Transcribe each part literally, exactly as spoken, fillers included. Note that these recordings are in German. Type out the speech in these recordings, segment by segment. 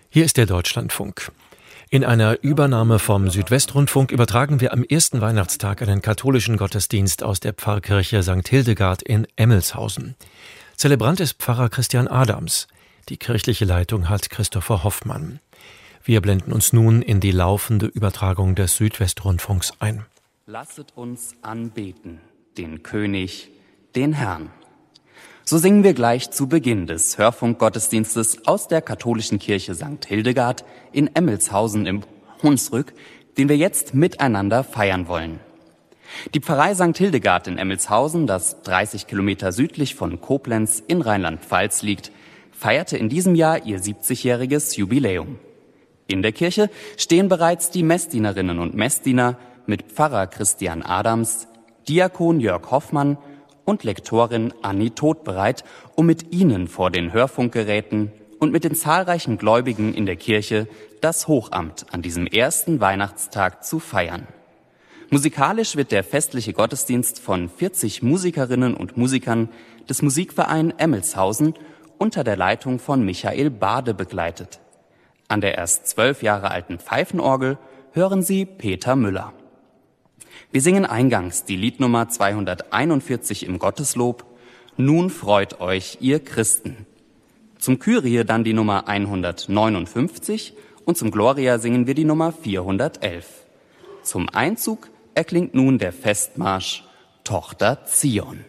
Hier ist der Deutschlandfunk. In einer Übernahme vom Südwestrundfunk übertragen wir am ersten Weihnachtstag einen katholischen Gottesdienst aus der Pfarrkirche Sankt Hildegard in Emmelshausen. Zelebrant ist Pfarrer Christian Adams. Die kirchliche Leitung hat Christopher Hoffmann. Wir blenden uns nun in die laufende Übertragung des Südwestrundfunks ein. Lasset uns anbeten, den König, den Herrn. So singen wir gleich zu Beginn des Hörfunkgottesdienstes aus der katholischen Kirche Sankt Hildegard in Emmelshausen im Hunsrück, den wir jetzt miteinander feiern wollen. Die Pfarrei Sankt Hildegard in Emmelshausen, das dreißig Kilometer südlich von Koblenz in Rheinland-Pfalz liegt, feierte in diesem Jahr ihr siebzigjähriges Jubiläum. In der Kirche stehen bereits die Messdienerinnen und Messdiener mit Pfarrer Christian Adams, Diakon Jörg Hoffmann und Lektorin Anni Todt bereit, um mit ihnen vor den Hörfunkgeräten und mit den zahlreichen Gläubigen in der Kirche das Hochamt an diesem ersten Weihnachtstag zu feiern. Musikalisch wird der festliche Gottesdienst von vierzig Musikerinnen und Musikern des Musikvereins Emmelshausen unter der Leitung von Michael Bade begleitet. An der erst zwölf Jahre alten Pfeifenorgel hören Sie Peter Müller. Wir singen eingangs die Liednummer zweihunderteinundvierzig im Gotteslob, Nun freut euch, ihr Christen. Zum Kyrie dann die Nummer hundertneunundfünfzig und zum Gloria singen wir die Nummer vierhundertelf. Zum Einzug erklingt nun der Festmarsch Tochter Zion.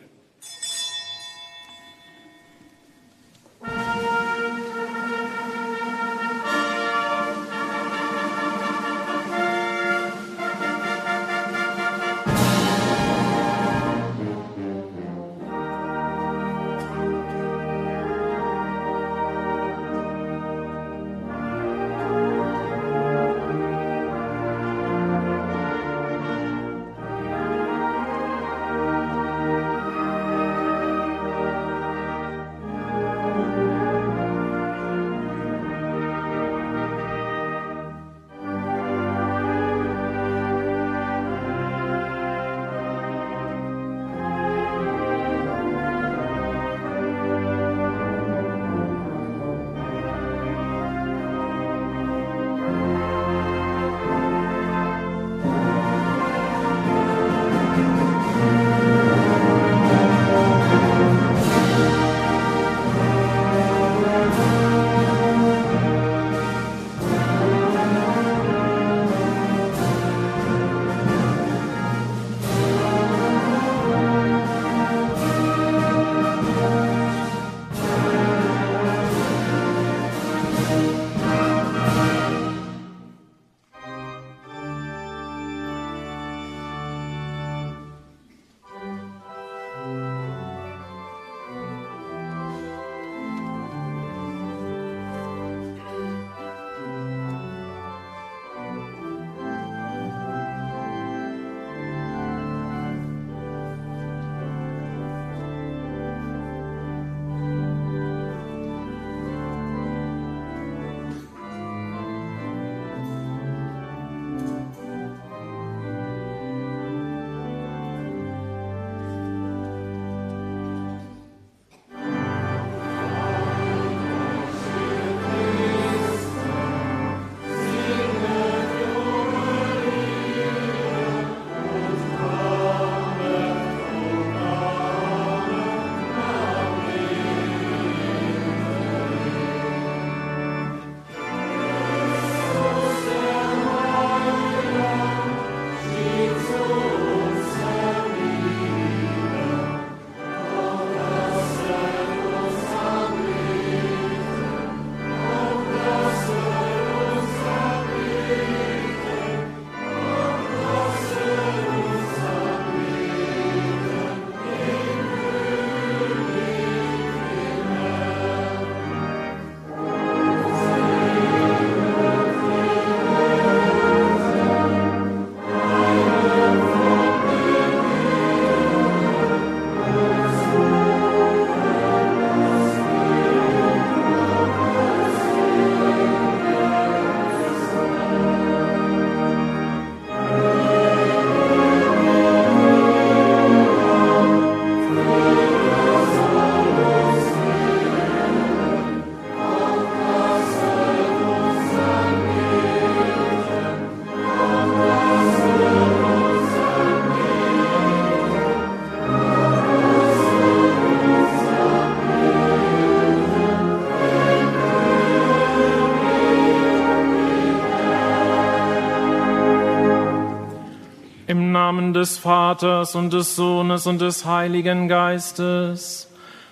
Namen des Vaters und des Sohnes und des Heiligen Geistes.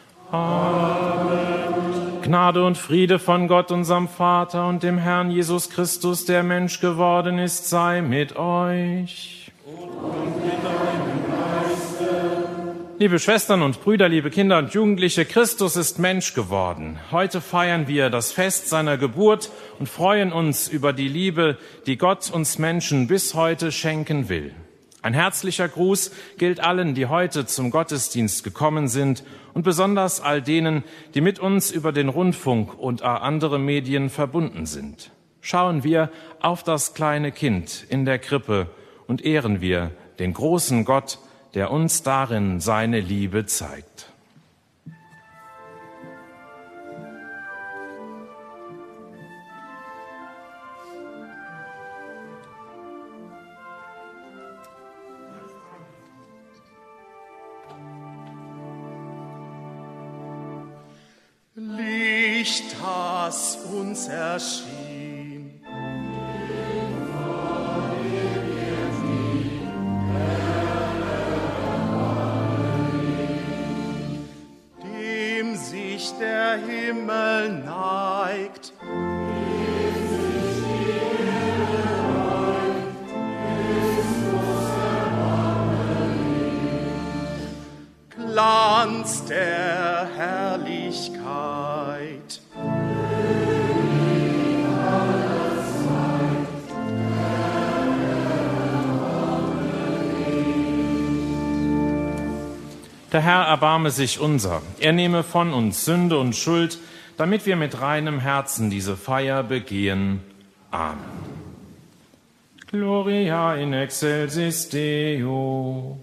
Amen. Gnade und Friede von Gott, unserem Vater und dem Herrn Jesus Christus, der Mensch geworden ist, sei mit euch. Und mit deinem Geiste. Liebe Schwestern und Brüder, liebe Kinder und Jugendliche, Christus ist Mensch geworden. Heute feiern wir das Fest seiner Geburt und freuen uns über die Liebe, die Gott uns Menschen bis heute schenken will. Ein herzlicher Gruß gilt allen, die heute zum Gottesdienst gekommen sind und besonders all denen, die mit uns über den Rundfunk und andere Medien verbunden sind. Schauen wir auf das kleine Kind in der Krippe und ehren wir den großen Gott, der uns darin seine Liebe zeigt. Licht, das uns erschien, dem sich der Himmel neigt, Glanz der Herrlichkeit. Der Herr erbarme sich unser. Er nehme von uns Sünde und Schuld, damit wir mit reinem Herzen diese Feier begehen. Amen. Gloria in excelsis Deo.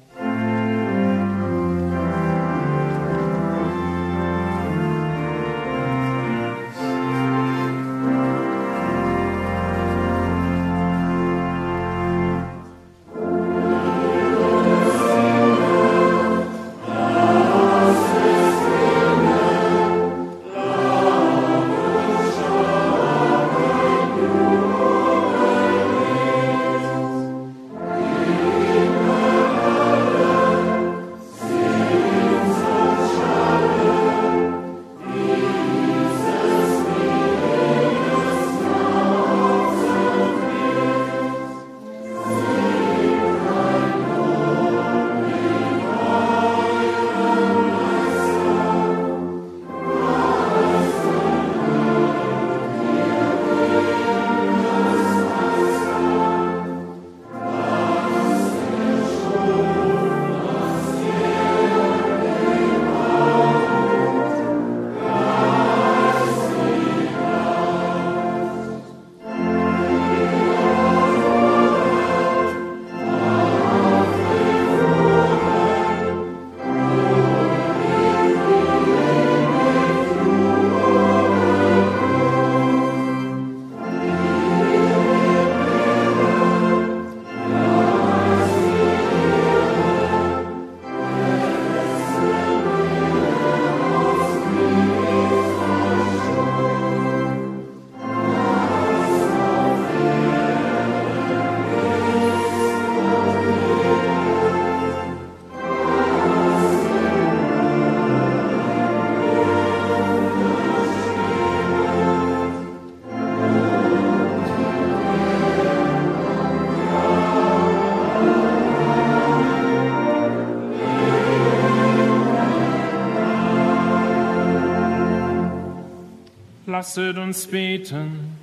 Lasset uns beten.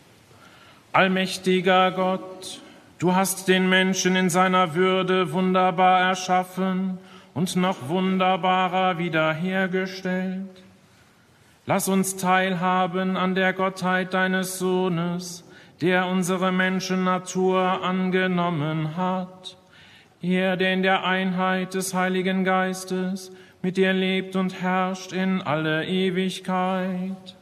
Allmächtiger Gott, du hast den Menschen in seiner Würde wunderbar erschaffen und noch wunderbarer wiederhergestellt. Lass uns teilhaben an der Gottheit deines Sohnes, der unsere Menschennatur angenommen hat. Er, der in der Einheit des Heiligen Geistes mit dir lebt und herrscht in alle Ewigkeit.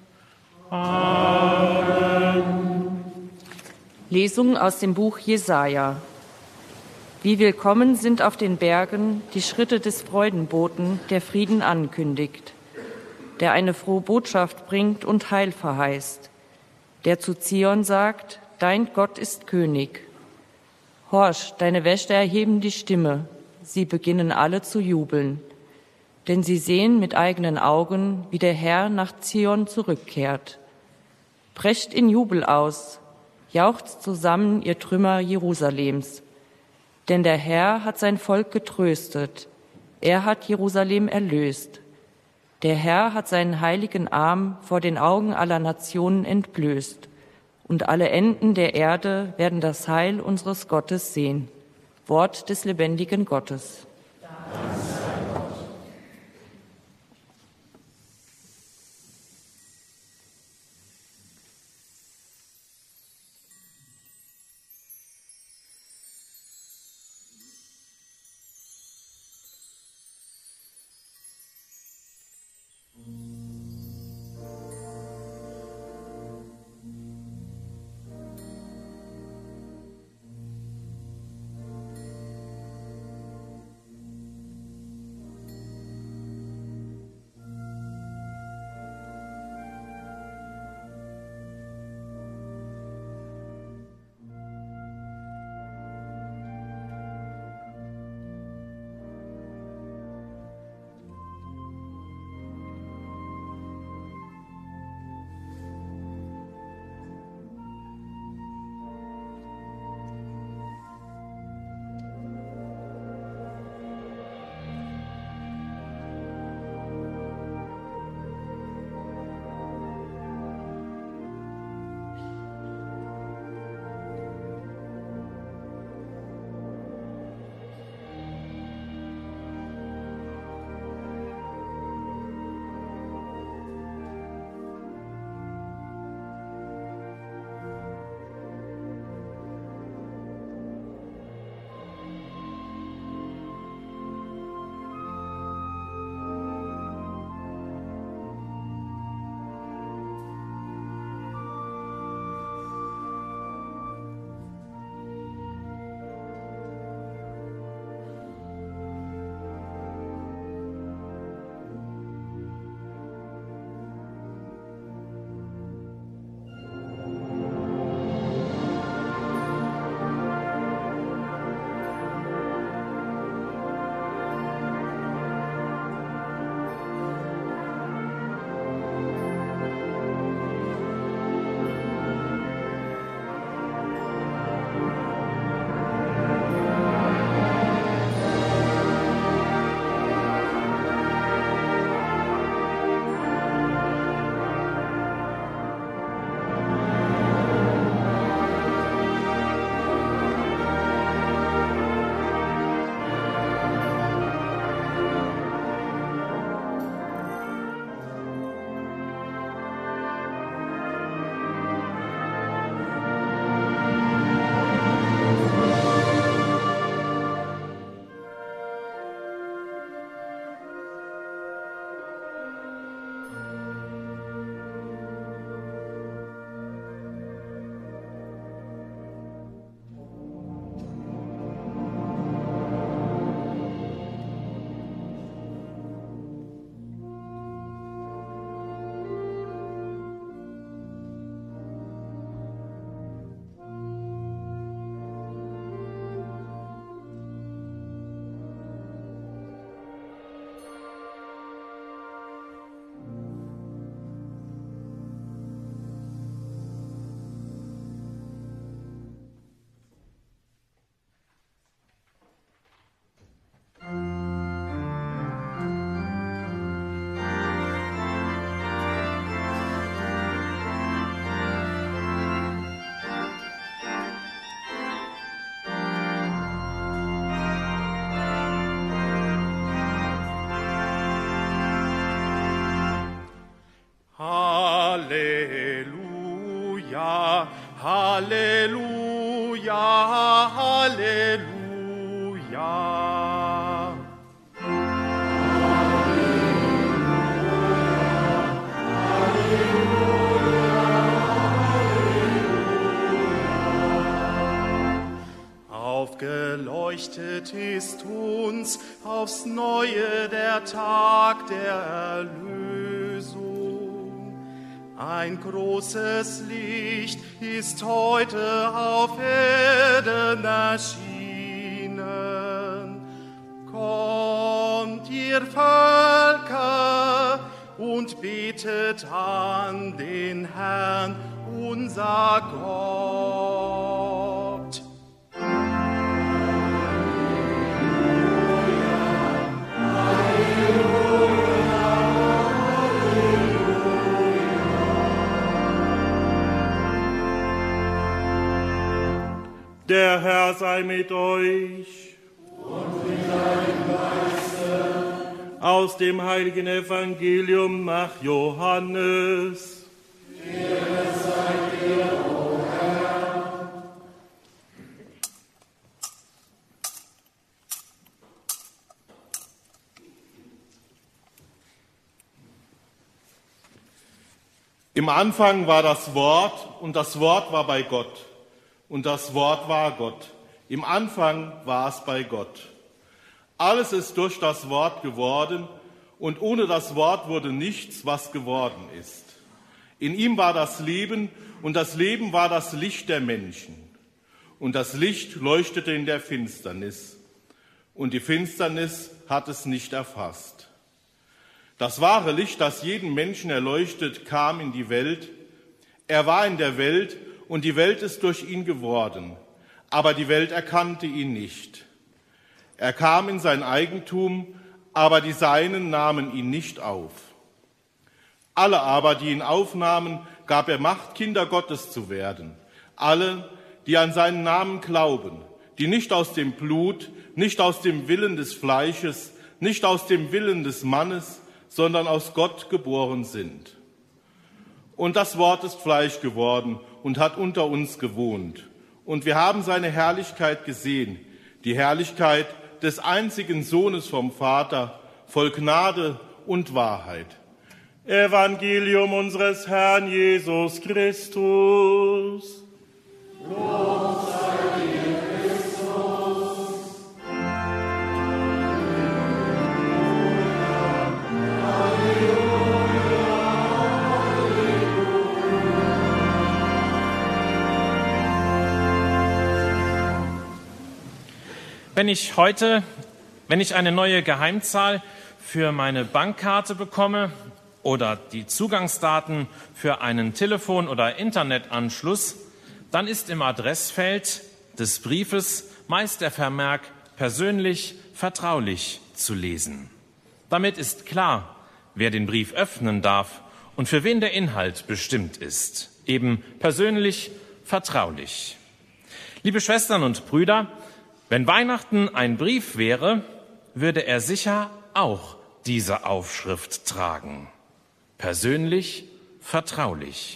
Amen. Lesung aus dem Buch Jesaja. Wie willkommen sind auf den Bergen die Schritte des Freudenboten, der Frieden ankündigt, der eine frohe Botschaft bringt und Heil verheißt, der zu Zion sagt, dein Gott ist König. Horch, deine Wächter erheben die Stimme, sie beginnen alle zu jubeln. Denn sie sehen mit eigenen Augen, wie der Herr nach Zion zurückkehrt. Brecht in Jubel aus, jauchzt zusammen, ihr Trümmer Jerusalems. Denn der Herr hat sein Volk getröstet, er hat Jerusalem erlöst. Der Herr hat seinen heiligen Arm vor den Augen aller Nationen entblößt. Und alle Enden der Erde werden das Heil unseres Gottes sehen. Wort des lebendigen Gottes. Halleluja, Halleluja. Aufgeleuchtet ist uns aufs Neue der Tag der Erlösung. Ein großes Licht ist heute auf Erden erschienen. Kommt, ihr Völker, und betet an den Herrn, unser Gott. Der Herr sei mit euch. Und mit deinem Geiste. Aus dem heiligen Evangelium nach Johannes. Ehre sei dir, o Herr. Im Anfang war das Wort, und das Wort war bei Gott. Und das Wort war Gott. Im Anfang war es bei Gott. Alles ist durch das Wort geworden, und ohne das Wort wurde nichts, was geworden ist. In ihm war das Leben, und das Leben war das Licht der Menschen. Und das Licht leuchtete in der Finsternis, und die Finsternis hat es nicht erfasst. Das wahre Licht, das jeden Menschen erleuchtet, kam in die Welt. Er war in der Welt, und die Welt ist durch ihn geworden, aber die Welt erkannte ihn nicht. Er kam in sein Eigentum, aber die Seinen nahmen ihn nicht auf. Alle aber, die ihn aufnahmen, gab er Macht, Kinder Gottes zu werden. Alle, die an seinen Namen glauben, die nicht aus dem Blut, nicht aus dem Willen des Fleisches, nicht aus dem Willen des Mannes, sondern aus Gott geboren sind. Und das Wort ist Fleisch geworden und hat unter uns gewohnt. Und wir haben seine Herrlichkeit gesehen, die Herrlichkeit des einzigen Sohnes vom Vater, voll Gnade und Wahrheit. Evangelium unseres Herrn Jesus Christus. Lob sei dir, Christus. Wenn ich heute, wenn ich eine neue Geheimzahl für meine Bankkarte bekomme oder die Zugangsdaten für einen Telefon- oder Internetanschluss, dann ist im Adressfeld des Briefes meist der Vermerk persönlich, vertraulich zu lesen. Damit ist klar, wer den Brief öffnen darf und für wen der Inhalt bestimmt ist. Eben persönlich, vertraulich. Liebe Schwestern und Brüder, wenn Weihnachten ein Brief wäre, würde er sicher auch diese Aufschrift tragen. Persönlich, vertraulich.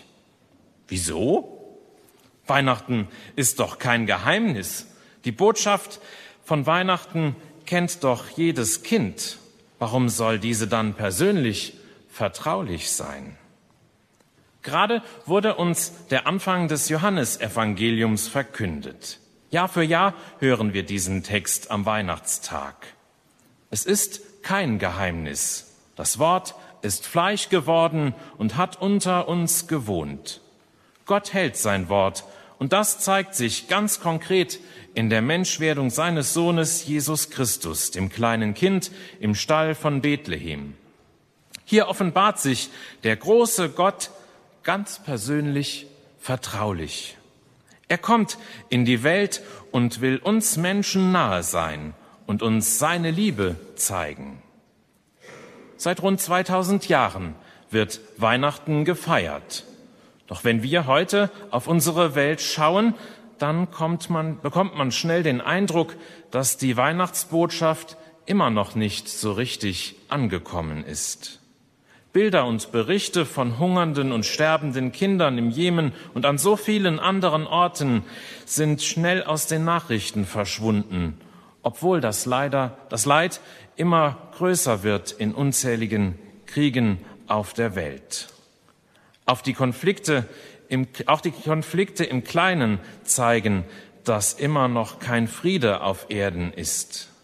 Wieso? Weihnachten ist doch kein Geheimnis. Die Botschaft von Weihnachten kennt doch jedes Kind. Warum soll diese dann persönlich, vertraulich sein? Gerade wurde uns der Anfang des Johannesevangeliums verkündet. Jahr für Jahr hören wir diesen Text am Weihnachtstag. Es ist kein Geheimnis. Das Wort ist Fleisch geworden und hat unter uns gewohnt. Gott hält sein Wort, und das zeigt sich ganz konkret in der Menschwerdung seines Sohnes Jesus Christus, dem kleinen Kind im Stall von Bethlehem. Hier offenbart sich der große Gott ganz persönlich, vertraulich. Er kommt in die Welt und will uns Menschen nahe sein und uns seine Liebe zeigen. Seit rund zweitausend Jahren wird Weihnachten gefeiert. Doch wenn wir heute auf unsere Welt schauen, dann kommt man, bekommt man schnell den Eindruck, dass die Weihnachtsbotschaft immer noch nicht so richtig angekommen ist. Bilder und Berichte von hungernden und sterbenden Kindern im Jemen und an so vielen anderen Orten sind schnell aus den Nachrichten verschwunden, obwohl das, leider, das Leid immer größer wird in unzähligen Kriegen auf der Welt. Auf die Konflikte im, auch die Konflikte im Kleinen zeigen, dass immer noch kein Friede auf Erden ist.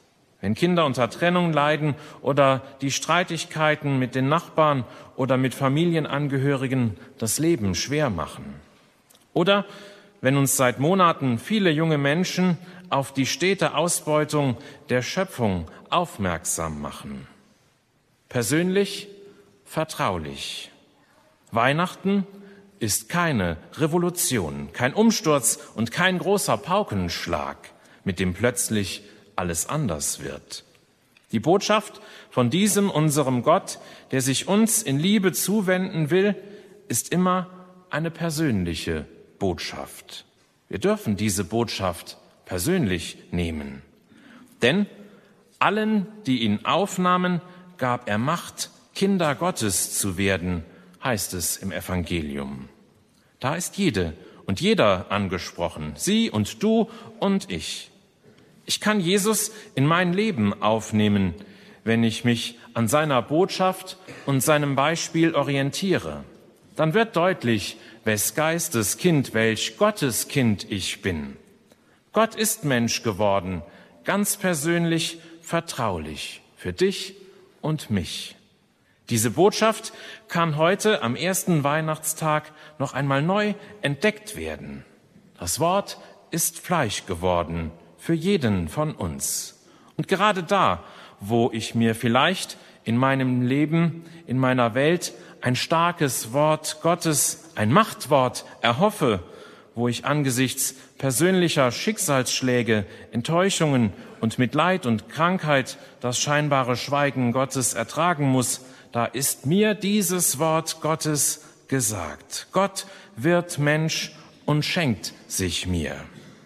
wenn Kinder unter Trennung leiden oder die Streitigkeiten mit den Nachbarn oder mit Familienangehörigen das Leben schwer machen. Oder wenn uns seit Monaten viele junge Menschen auf die stete Ausbeutung der Schöpfung aufmerksam machen. Persönlich, vertraulich. Weihnachten ist keine Revolution, kein Umsturz und kein großer Paukenschlag, mit dem plötzlich alles anders wird. Die Botschaft von diesem unserem Gott, der sich uns in Liebe zuwenden will, ist immer eine persönliche Botschaft. Wir dürfen diese Botschaft persönlich nehmen. Denn allen, die ihn aufnahmen, gab er Macht, Kinder Gottes zu werden, heißt es im Evangelium. Da ist jede und jeder angesprochen, sie und du und ich. Ich kann Jesus in mein Leben aufnehmen, wenn ich mich an seiner Botschaft und seinem Beispiel orientiere. Dann wird deutlich, wes Geistes Kind, welch Gottes Kind ich bin. Gott ist Mensch geworden, ganz persönlich, vertraulich, für dich und mich. Diese Botschaft kann heute am ersten Weihnachtstag noch einmal neu entdeckt werden. Das Wort ist Fleisch geworden für jeden von uns. Und gerade da, wo ich mir vielleicht in meinem Leben, in meiner Welt ein starkes Wort Gottes, ein Machtwort erhoffe, wo ich angesichts persönlicher Schicksalsschläge, Enttäuschungen und mit Leid und Krankheit das scheinbare Schweigen Gottes ertragen muss, da ist mir dieses Wort Gottes gesagt. Gott wird Mensch und schenkt sich mir.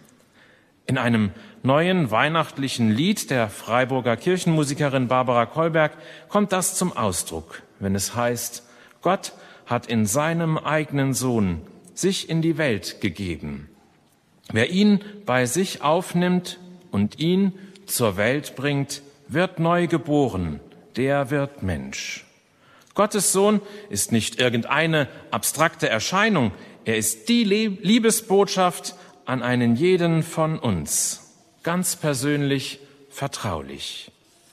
In einem neuen weihnachtlichen Lied der Freiburger Kirchenmusikerin Barbara Kolberg kommt das zum Ausdruck, wenn es heißt: Gott hat in seinem eigenen Sohn sich in die Welt gegeben. Wer ihn bei sich aufnimmt und ihn zur Welt bringt, wird neu geboren, der wird Mensch. Gottes Sohn ist nicht irgendeine abstrakte Erscheinung, er ist die Liebesbotschaft an einen jeden von uns, ganz persönlich, vertraulich.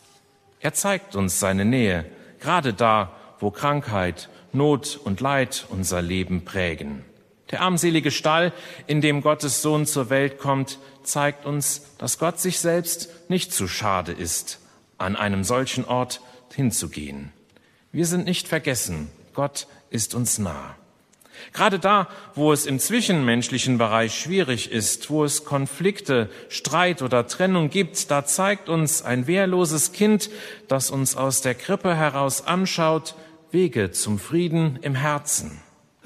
Er zeigt uns seine Nähe, gerade da, wo Krankheit, Not und Leid unser Leben prägen. Der armselige Stall, in dem Gottes Sohn zur Welt kommt, zeigt uns, dass Gott sich selbst nicht zu schade ist, an einem solchen Ort hinzugehen. Wir sind nicht vergessen, Gott ist uns nah. Gerade da, wo es im zwischenmenschlichen Bereich schwierig ist, wo es Konflikte, Streit oder Trennung gibt, da zeigt uns ein wehrloses Kind, das uns aus der Krippe heraus anschaut, Wege zum Frieden im Herzen.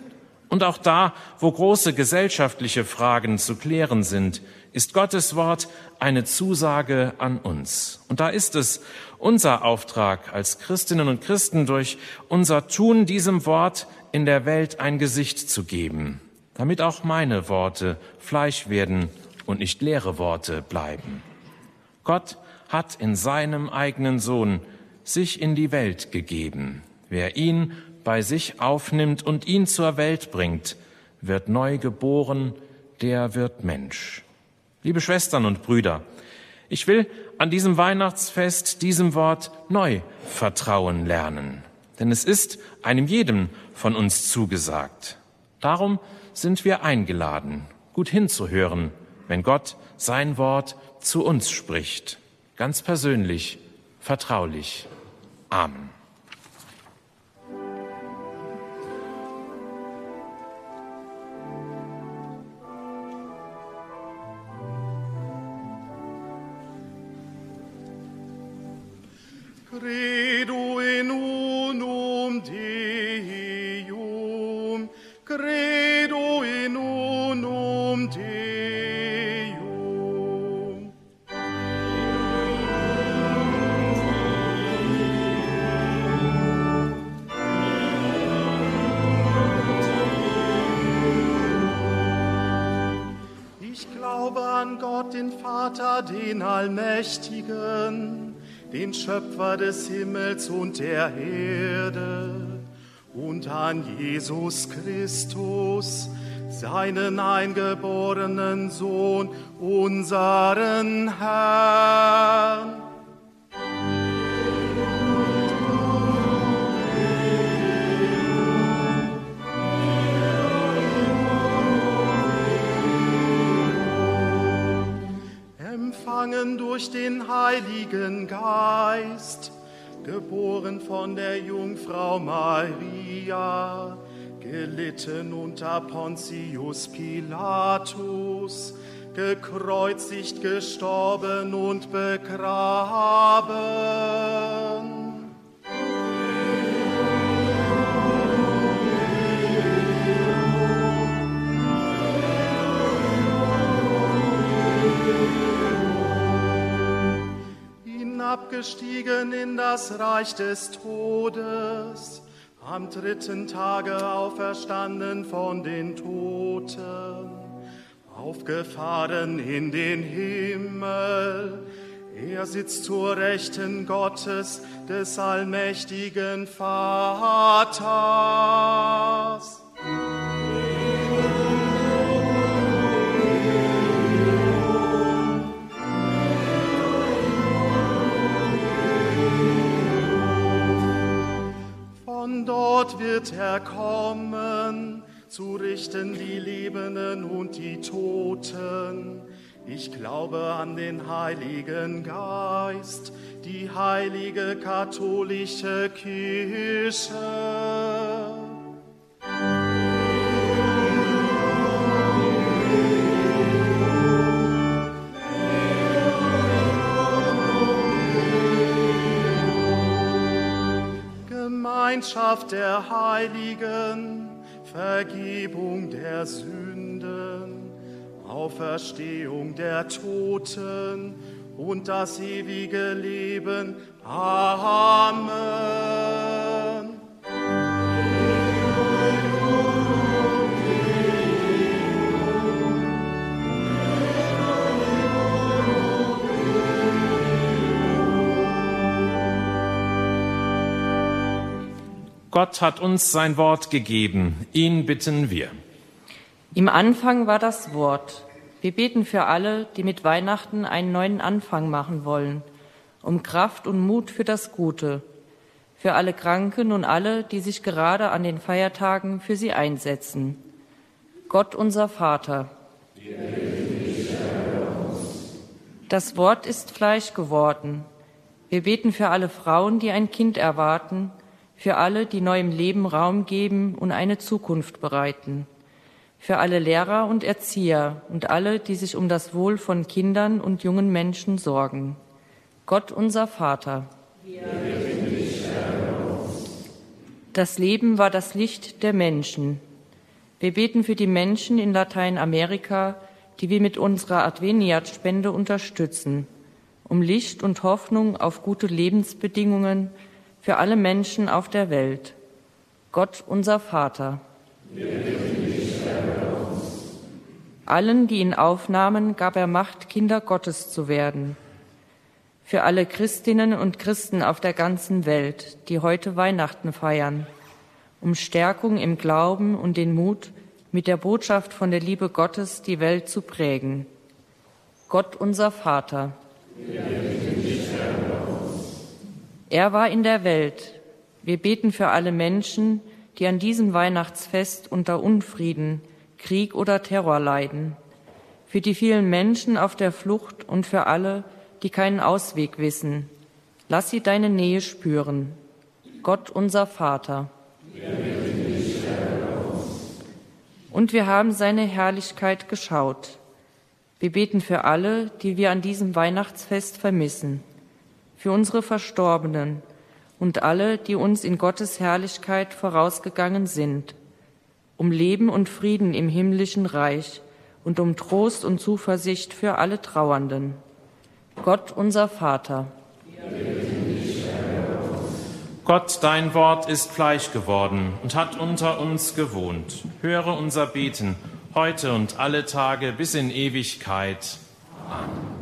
Und auch da, wo große gesellschaftliche Fragen zu klären sind, ist Gottes Wort eine Zusage an uns. Und da ist es unser Auftrag als Christinnen und Christen, durch unser Tun diesem Wort in der Welt ein Gesicht zu geben, damit auch meine Worte Fleisch werden und nicht leere Worte bleiben. Gott hat in seinem eigenen Sohn sich in die Welt gegeben. Wer ihn bei sich aufnimmt und ihn zur Welt bringt, wird neu geboren, der wird Mensch. Liebe Schwestern und Brüder, ich will an diesem Weihnachtsfest diesem Wort neu vertrauen lernen, denn es ist einem jedem von uns zugesagt. Darum sind wir eingeladen, gut hinzuhören, wenn Gott sein Wort zu uns spricht, ganz persönlich, vertraulich. Amen. Credo in unum Deum, credo in unum Deum. Ich glaube an Gott, den Vater, den Allmächtigen, den Schöpfer des Himmels und der Erde, und an Jesus Christus, seinen eingeborenen Sohn, unseren Herrn, empfangen durch den Heiligen Geist, geboren von der Jungfrau Maria, gelitten unter Pontius Pilatus, gekreuzigt, gestorben und begraben. Abgestiegen in das Reich des Todes, am dritten Tage auferstanden von den Toten, aufgefahren in den Himmel. Er sitzt zur Rechten Gottes, des allmächtigen Vaters. Von dort wird er kommen, zu richten die Lebenden und die Toten. Ich glaube an den Heiligen Geist, die heilige katholische Kirche. Gemeinschaft der Heiligen, Vergebung der Sünden, Auferstehung der Toten und das ewige Leben. Amen. Gott hat uns sein Wort gegeben. Ihn bitten wir. Im Anfang war das Wort. Wir beten für alle, die mit Weihnachten einen neuen Anfang machen wollen, um Kraft und Mut für das Gute, für alle Kranken und alle, die sich gerade an den Feiertagen für sie einsetzen. Gott unser Vater. Das Wort ist Fleisch geworden. Wir beten für alle Frauen, die ein Kind erwarten, für alle, die neuem Leben Raum geben und eine Zukunft bereiten, für alle Lehrer und Erzieher und alle, die sich um das Wohl von Kindern und jungen Menschen sorgen. Gott unser Vater. Das Leben war das Licht der Menschen. Wir beten für die Menschen in Lateinamerika, die wir mit unserer Adveniat-Spende unterstützen, um Licht und Hoffnung auf gute Lebensbedingungen für alle Menschen auf der Welt. Gott unser Vater. Allen, die ihn aufnahmen, gab er Macht, Kinder Gottes zu werden. Für alle Christinnen und Christen auf der ganzen Welt, die heute Weihnachten feiern, um Stärkung im Glauben und den Mut, mit der Botschaft von der Liebe Gottes die Welt zu prägen. Gott unser Vater. Er war in der Welt. Wir beten für alle Menschen, die an diesem Weihnachtsfest unter Unfrieden, Krieg oder Terror leiden, für die vielen Menschen auf der Flucht und für alle, die keinen Ausweg wissen. Lass sie deine Nähe spüren. Gott unser Vater. Und wir haben seine Herrlichkeit geschaut. Wir beten für alle, die wir an diesem Weihnachtsfest vermissen, für unsere Verstorbenen und alle, die uns in Gottes Herrlichkeit vorausgegangen sind, um Leben und Frieden im himmlischen Reich und um Trost und Zuversicht für alle Trauernden. Gott unser Vater. Gott, dein Wort ist Fleisch geworden und hat unter uns gewohnt. Höre unser Beten, heute und alle Tage bis in Ewigkeit. Amen.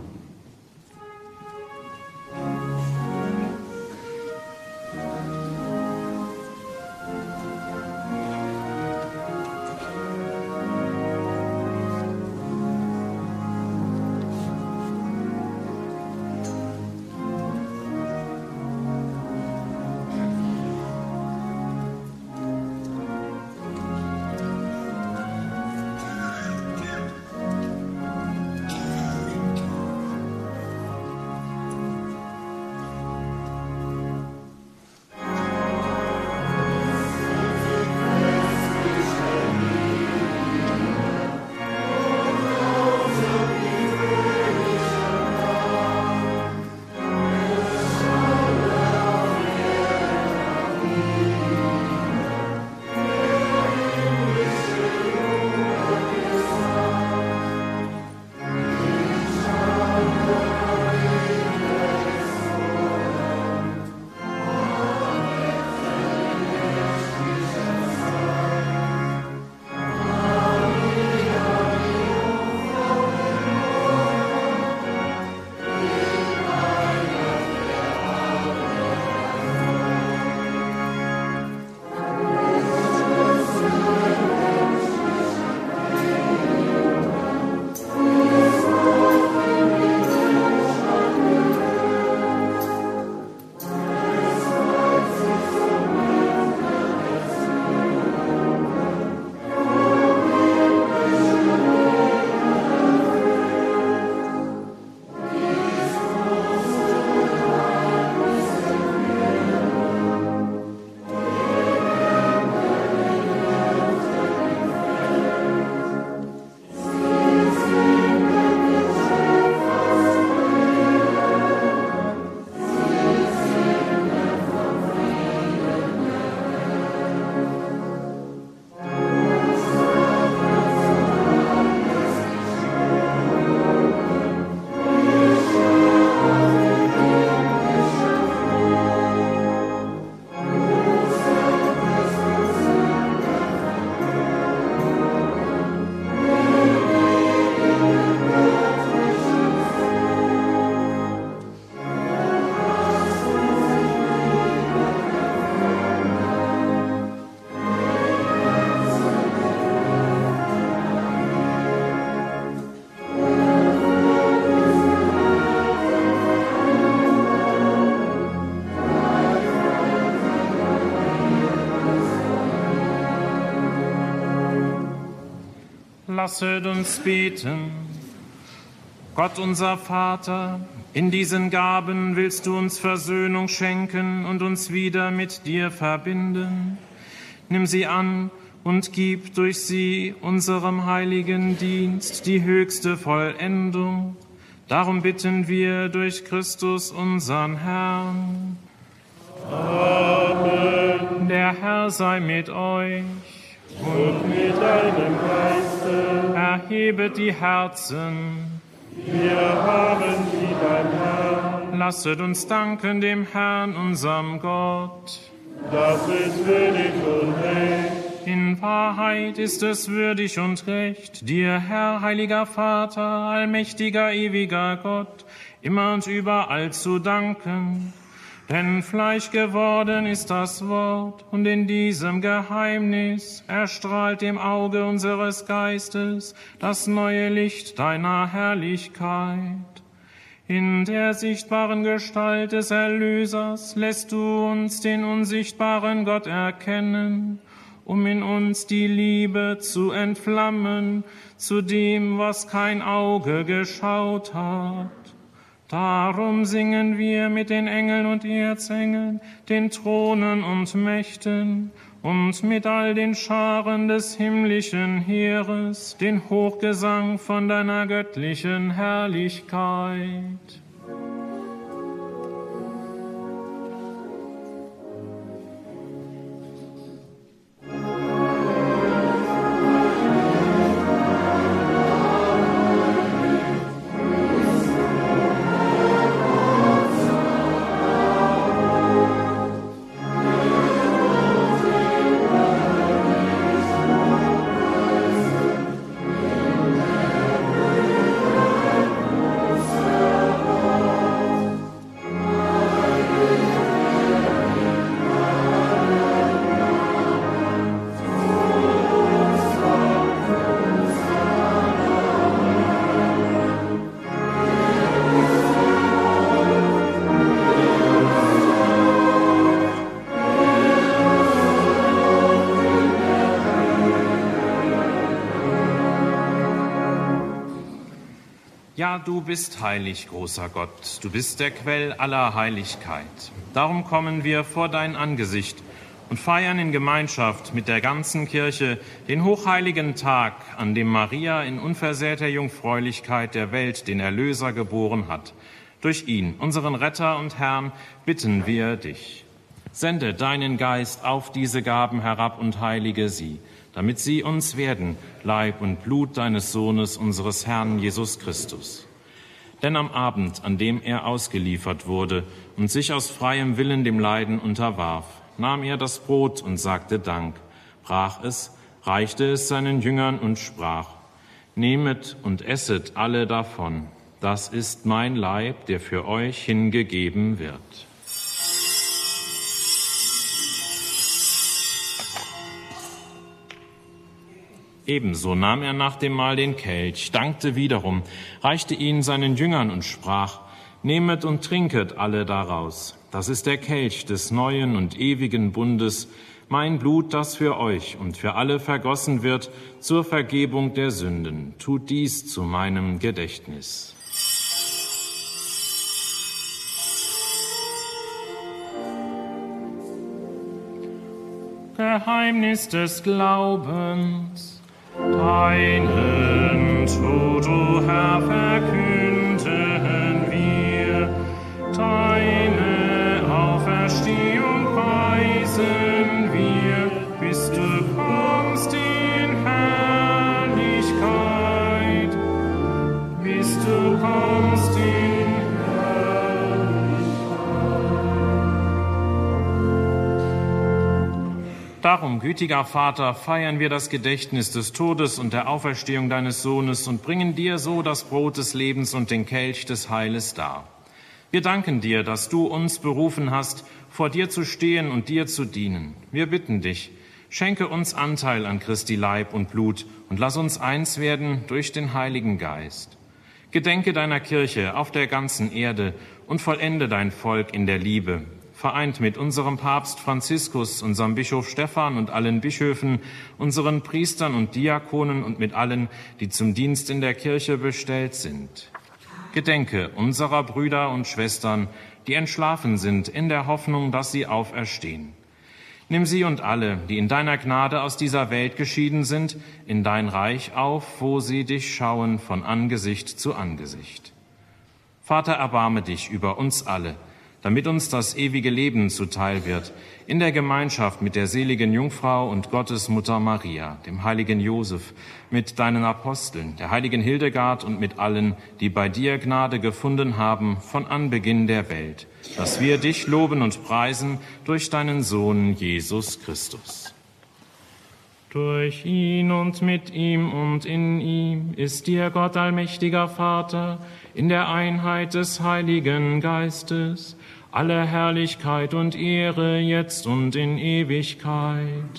Lasset uns beten. Gott unser Vater, in diesen Gaben willst du uns Versöhnung schenken und uns wieder mit dir verbinden. Nimm sie an und gib durch sie unserem heiligen Dienst die höchste Vollendung. Darum bitten wir durch Christus unseren Herrn. Amen. Der Herr sei mit euch. Und mit deinem Geiste. Erhebet die Herzen. Wir haben sie beim Herrn. Lasset uns danken dem Herrn, unserem Gott. Das ist würdig und recht. In Wahrheit ist es würdig und recht, dir, Herr, heiliger Vater, allmächtiger, ewiger Gott, immer und überall zu danken. Denn Fleisch geworden ist das Wort, und in diesem Geheimnis erstrahlt dem Auge unseres Geistes das neue Licht deiner Herrlichkeit. In der sichtbaren Gestalt des Erlösers lässt du uns den unsichtbaren Gott erkennen, um in uns die Liebe zu entflammen zu dem, was kein Auge geschaut hat. Darum singen wir mit den Engeln und Erzengeln, den Thronen und Mächten und mit all den Scharen des himmlischen Heeres den Hochgesang von deiner göttlichen Herrlichkeit. Ja, du bist heilig, großer Gott, du bist der Quell aller Heiligkeit. Darum kommen wir vor dein Angesicht und feiern in Gemeinschaft mit der ganzen Kirche den hochheiligen Tag, an dem Maria in unversehrter Jungfräulichkeit der Welt den Erlöser geboren hat. Durch ihn, unseren Retter und Herrn, bitten wir dich. Sende deinen Geist auf diese Gaben herab und heilige sie, damit sie uns werden, Leib und Blut deines Sohnes, unseres Herrn Jesus Christus. Denn am Abend, an dem er ausgeliefert wurde und sich aus freiem Willen dem Leiden unterwarf, nahm er das Brot und sagte Dank, brach es, reichte es seinen Jüngern und sprach, nehmet und esset alle davon, das ist mein Leib, der für euch hingegeben wird. Ebenso nahm er nach dem Mahl den Kelch, dankte wiederum, reichte ihn seinen Jüngern und sprach, nehmet und trinket alle daraus. Das ist der Kelch des neuen und ewigen Bundes, mein Blut, das für euch und für alle vergossen wird zur Vergebung der Sünden. Tut dies zu meinem Gedächtnis. Geheimnis des Glaubens. Deinen Tod, o Herr, verkünden wir, deine Auferstehung preisen wir, bis du kommst in Herrlichkeit, bis du kommst in Darum, gütiger Vater, feiern wir das Gedächtnis des Todes und der Auferstehung deines Sohnes und bringen dir so das Brot des Lebens und den Kelch des Heiles dar. Wir danken dir, dass du uns berufen hast, vor dir zu stehen und dir zu dienen. Wir bitten dich, schenke uns Anteil an Christi Leib und Blut und lass uns eins werden durch den Heiligen Geist. Gedenke deiner Kirche auf der ganzen Erde und vollende dein Volk in der Liebe. vereint mit unserem Papst Franziskus, unserem Bischof Stephan und allen Bischöfen, unseren Priestern und Diakonen und mit allen, die zum Dienst in der Kirche bestellt sind. Gedenke unserer Brüder und Schwestern, die entschlafen sind, in der Hoffnung, dass sie auferstehen. Nimm sie und alle, die in deiner Gnade aus dieser Welt geschieden sind, in dein Reich auf, wo sie dich schauen von Angesicht zu Angesicht. Vater, erbarme dich über uns alle, damit uns das ewige Leben zuteil wird, in der Gemeinschaft mit der seligen Jungfrau und Gottesmutter Maria, dem heiligen Josef, mit deinen Aposteln, der heiligen Hildegard und mit allen, die bei dir Gnade gefunden haben von Anbeginn der Welt, dass wir dich loben und preisen durch deinen Sohn Jesus Christus. Durch ihn und mit ihm und in ihm ist dir Gott allmächtiger Vater, in der Einheit des Heiligen Geistes, alle Herrlichkeit und Ehre jetzt und in Ewigkeit.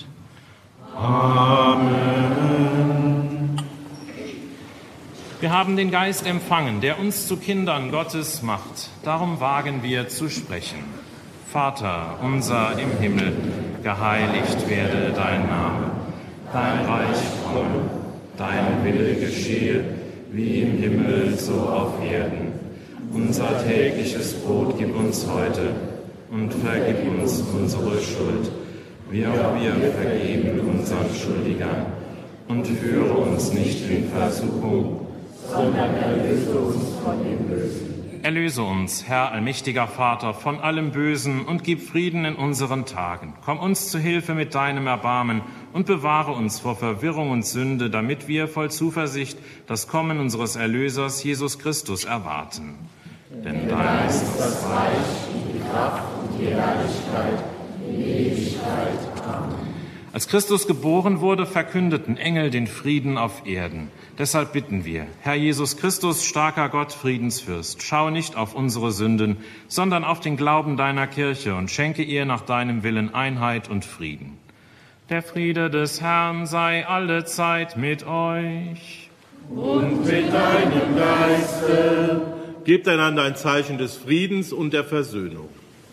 Amen. Wir haben den Geist empfangen, der uns zu Kindern Gottes macht. Darum wagen wir zu sprechen. Vater unser im Himmel, geheiligt werde dein Name. Dein Reich komme, dein Wille geschehe, wie im Himmel so auf Erden. Unser tägliches Brot gib uns heute und vergib uns unsere Schuld, wie auch wir vergeben unseren Schuldigern. Und führe uns nicht in Versuchung, sondern erlöse uns von dem Bösen. Erlöse uns, Herr allmächtiger Vater, von allem Bösen und gib Frieden in unseren Tagen. Komm uns zu Hilfe mit deinem Erbarmen und bewahre uns vor Verwirrung und Sünde, damit wir voll Zuversicht das Kommen unseres Erlösers Jesus Christus erwarten. Denn dein ist das Reich, die Kraft und die Herrlichkeit in Ewigkeit. Amen. Als Christus geboren wurde, verkündeten Engel den Frieden auf Erden. Deshalb bitten wir, Herr Jesus Christus, starker Gott, Friedensfürst, schau nicht auf unsere Sünden, sondern auf den Glauben deiner Kirche und schenke ihr nach deinem Willen Einheit und Frieden. Der Friede des Herrn sei allezeit mit euch. Und mit deinem Geiste. Gebt einander ein Zeichen des Friedens und der Versöhnung.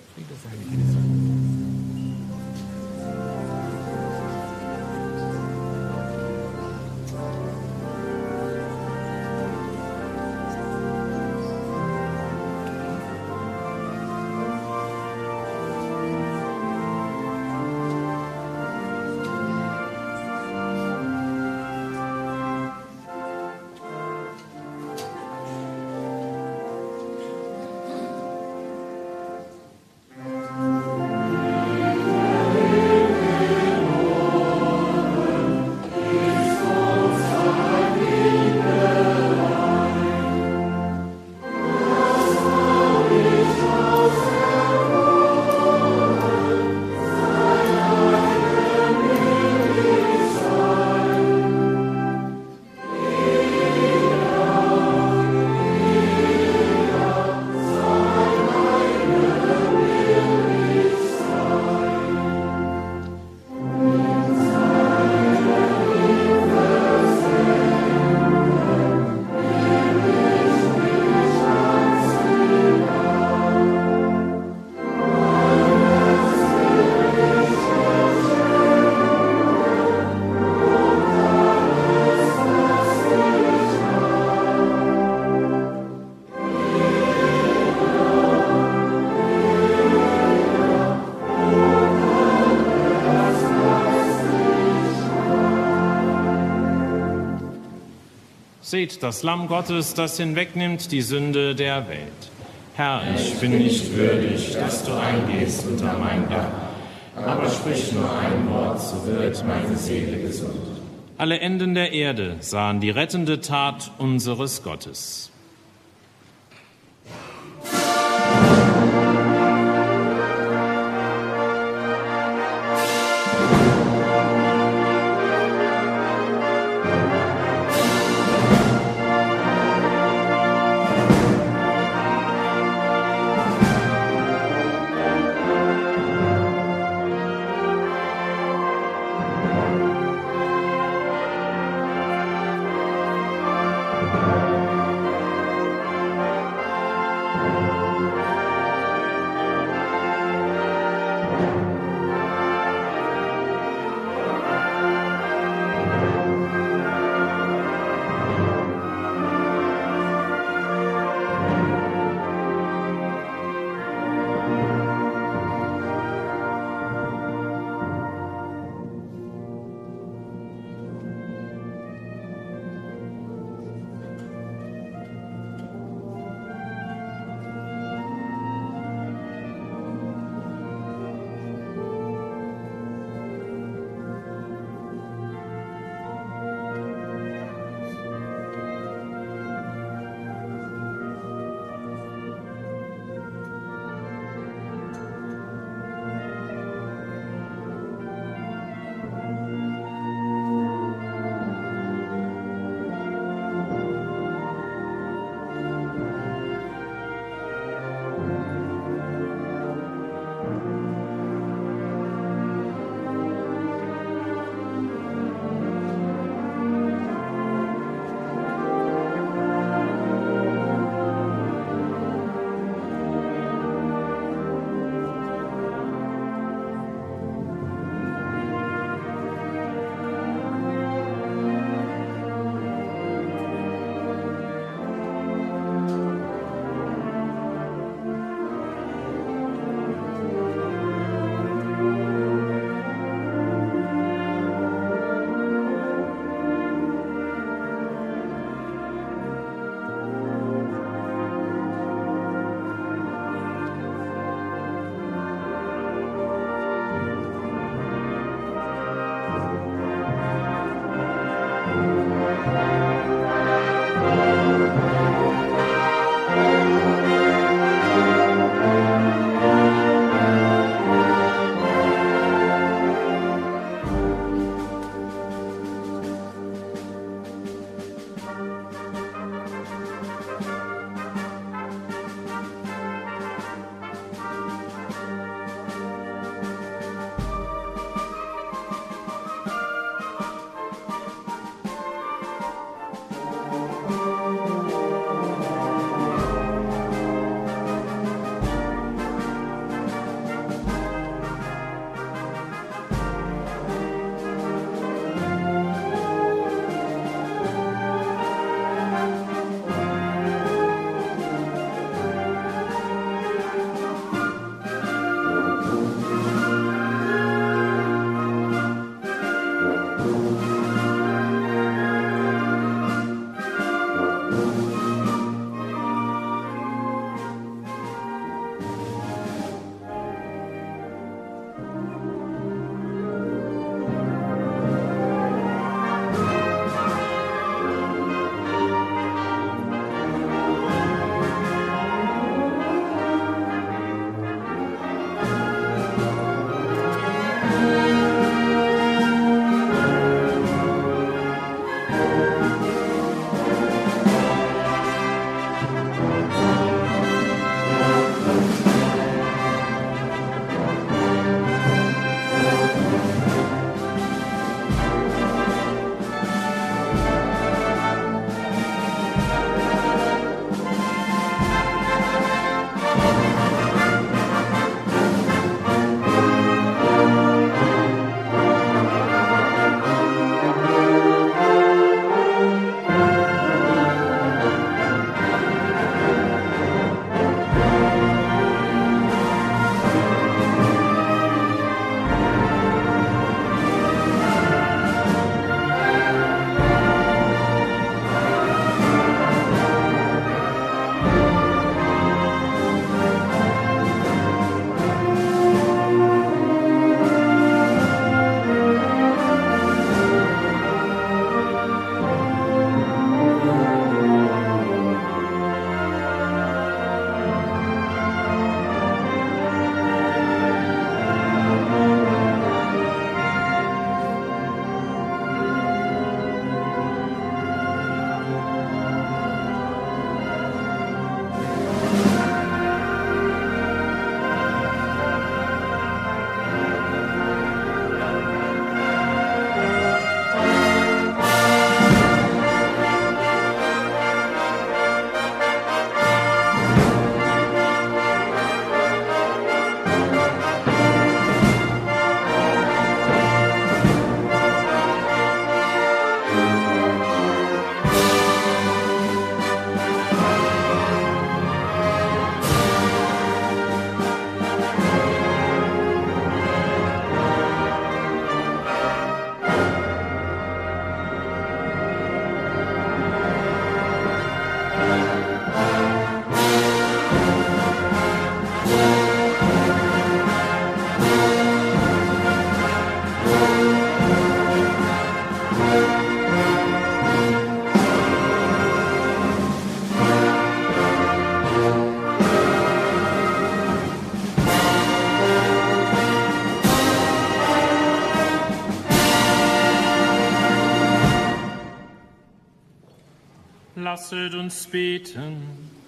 Seht das Lamm Gottes, das hinwegnimmt die Sünde der Welt. Herr, ich bin nicht würdig, dass du eingehst unter mein Dach, aber sprich nur ein Wort, so wird meine Seele gesund. Alle Enden der Erde sahen die rettende Tat unseres Gottes. Lasset uns beten.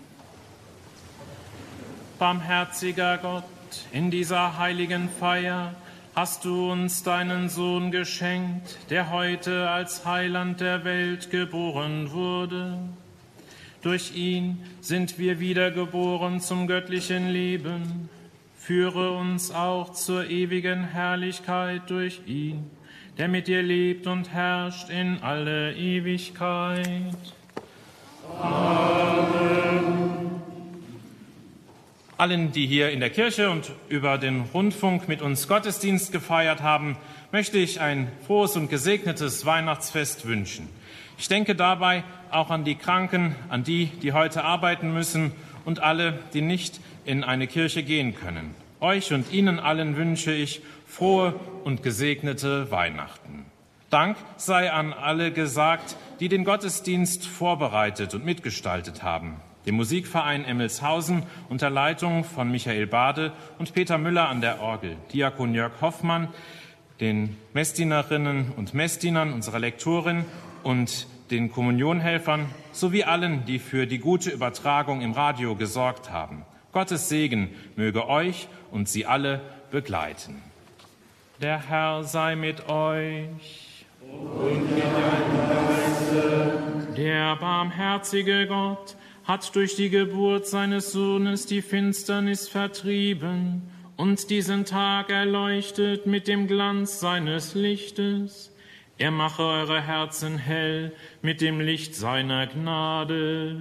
Barmherziger Gott, in dieser heiligen Feier hast du uns deinen Sohn geschenkt, der heute als Heiland der Welt geboren wurde. Durch ihn sind wir wiedergeboren zum göttlichen Leben. Führe uns auch zur ewigen Herrlichkeit durch ihn, der mit dir lebt und herrscht in alle Ewigkeit. Amen. Allen, die hier in der Kirche und über den Rundfunk mit uns Gottesdienst gefeiert haben, möchte ich ein frohes und gesegnetes Weihnachtsfest wünschen. Ich denke dabei auch an die Kranken, an die, die heute arbeiten müssen und alle, die nicht in eine Kirche gehen können. Euch und Ihnen allen wünsche ich frohe und gesegnete Weihnachten. Dank sei an alle gesagt, die den Gottesdienst vorbereitet und mitgestaltet haben. Dem Musikverein Emmelshausen unter Leitung von Michael Bade und Peter Müller an der Orgel, Diakon Jörg Hoffmann, den Messdienerinnen und Messdienern, unserer Lektorin und den Kommunionhelfern sowie allen, die für die gute Übertragung im Radio gesorgt haben. Gottes Segen möge euch und sie alle begleiten. Der Herr sei mit euch. Und mit deinem Geiste. Der barmherzige Gott hat durch die Geburt seines Sohnes die Finsternis vertrieben und diesen Tag erleuchtet mit dem Glanz seines Lichtes. Er mache eure Herzen hell mit dem Licht seiner Gnade.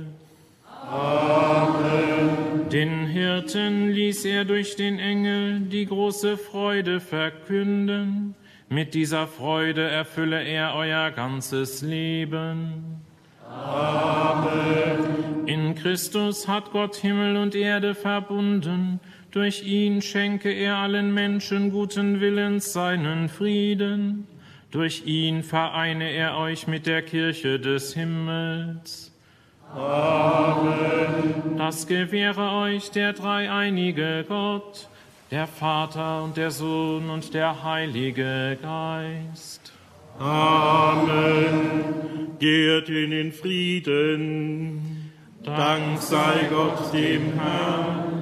Amen. Den Hirten ließ er durch den Engel die große Freude verkünden. Mit dieser Freude erfülle er euer ganzes Leben. Amen. In Christus hat Gott Himmel und Erde verbunden. Durch ihn schenke er allen Menschen guten Willens seinen Frieden. Durch ihn vereine er euch mit der Kirche des Himmels. Amen. Das gewähre euch der dreieinige Gott, der Vater und der Sohn und der Heilige Geist. Amen. Geht in den Frieden. Dank sei Gott dem Herrn.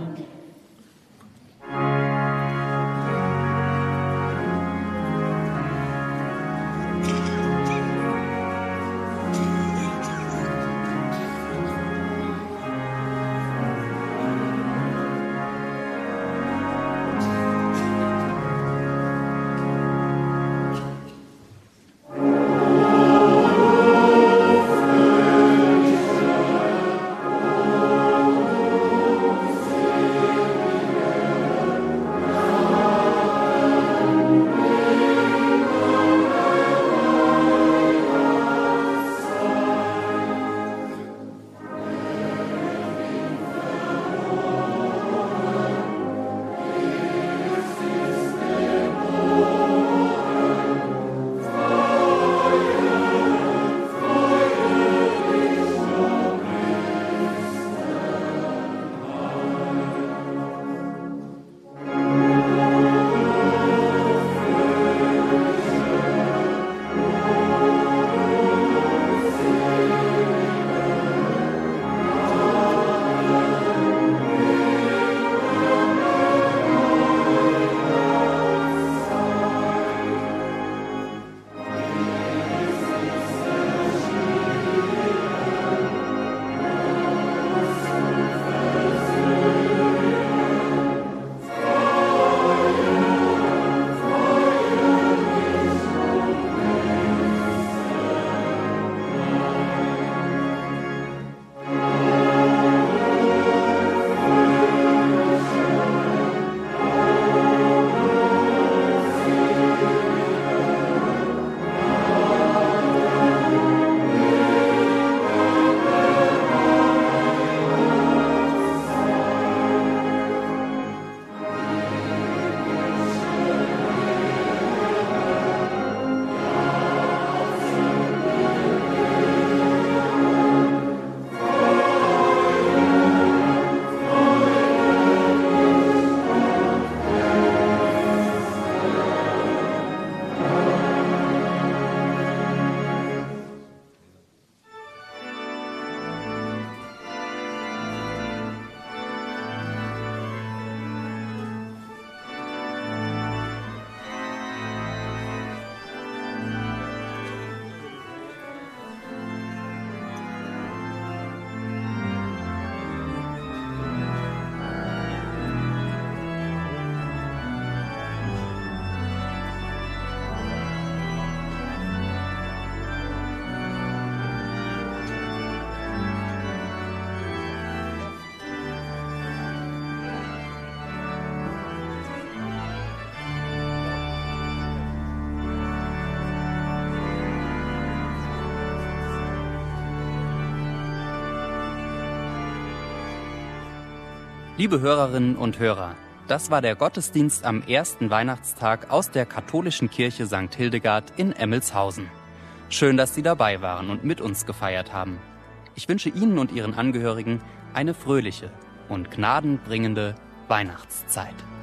Liebe Hörerinnen und Hörer, das war der Gottesdienst am ersten Weihnachtstag aus der katholischen Kirche Sankt Hildegard in Emmelshausen. Schön, dass Sie dabei waren und mit uns gefeiert haben. Ich wünsche Ihnen und Ihren Angehörigen eine fröhliche und gnadenbringende Weihnachtszeit.